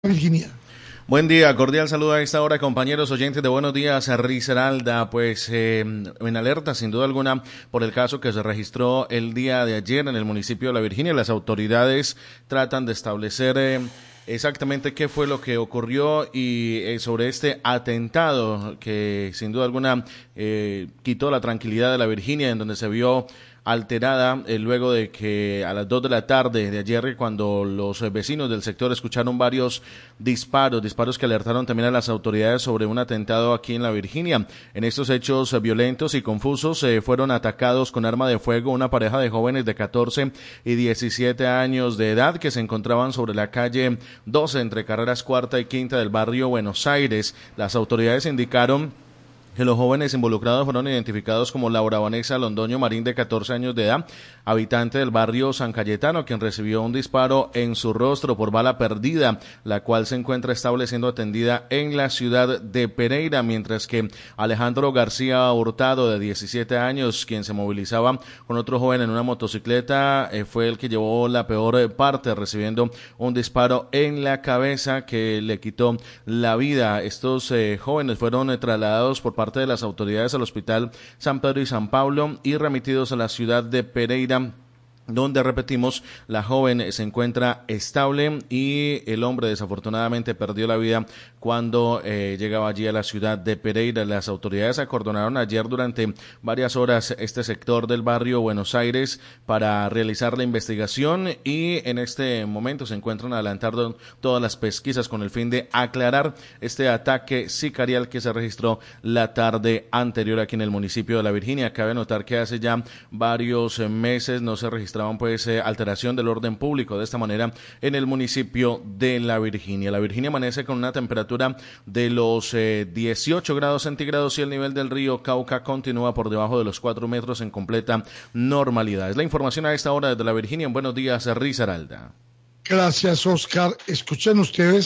Virginia. Buen día, cordial saludo a esta hora, compañeros oyentes de Buenos Días, Risaralda, pues en alerta sin duda alguna por el caso que se registró el día de ayer en el municipio de La Virginia. Las autoridades tratan de establecer exactamente qué fue lo que ocurrió y sobre este atentado que sin duda alguna quitó la tranquilidad de La Virginia, en donde se vio alterada luego de que a las 2 de la tarde de ayer, cuando los vecinos del sector escucharon varios disparos que alertaron también a las autoridades sobre un atentado aquí en La Virginia. En estos hechos violentos y confusos fueron atacados con arma de fuego una pareja de jóvenes de 14 y 17 años de edad que se encontraban sobre la calle 12 entre carreras cuarta y quinta del barrio Buenos Aires. Las autoridades indicaron que los jóvenes involucrados fueron identificados como Laura Vanessa Londoño Marín, de 14 años de edad, habitante del barrio San Cayetano, quien recibió un disparo en su rostro por bala perdida, la cual se encuentra estable siendo atendida en la ciudad de Pereira, mientras que Alejandro García Hurtado, de 17 años, quien se movilizaba con otro joven en una motocicleta, fue el que llevó la peor parte, recibiendo un disparo en la cabeza que le quitó la vida. Estos jóvenes fueron trasladados por parte de las autoridades al Hospital San Pedro y San Pablo y remitidos a la ciudad de Pereira, donde, repetimos, la joven se encuentra estable y el hombre desafortunadamente perdió la vida cuando llegaba allí a la ciudad de Pereira. Las autoridades acordonaron ayer durante varias horas este sector del barrio Buenos Aires para realizar la investigación y en este momento se encuentran adelantando todas las pesquisas con el fin de aclarar este ataque sicarial que se registró la tarde anterior aquí en el municipio de La Virginia. Cabe notar que hace ya varios meses no se registraban alteración del orden público de esta manera en el municipio de La Virginia. La Virginia amanece con una temperatura de los 18 grados centígrados y el nivel del río Cauca continúa por debajo de los 4 metros en completa normalidad. Es la información a esta hora desde La Virginia. En Buenos Días, Risaralda. Gracias, Oscar. Escuchen ustedes